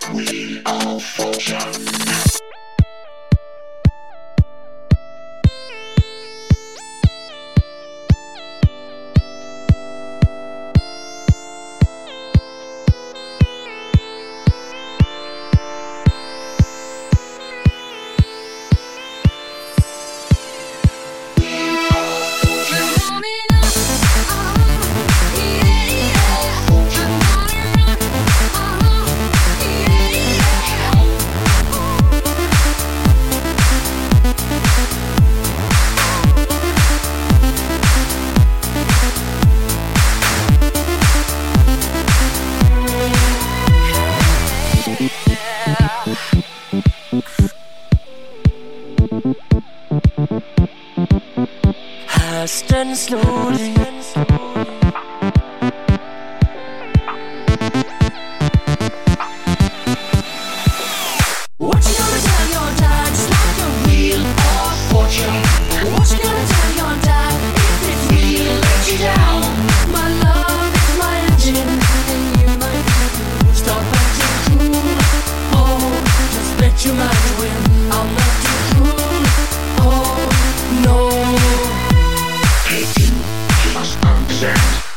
We are fortune. Fast and slowly, what you gonna tell your dad? Just like a wheel of fortune. What you gonna tell your dad if this wheel lets you down? My love is my engine, and you might be. Stop acting cool. Oh, just bet your mind you win. I'm not too cruel. Oh no. Hey, you must understand.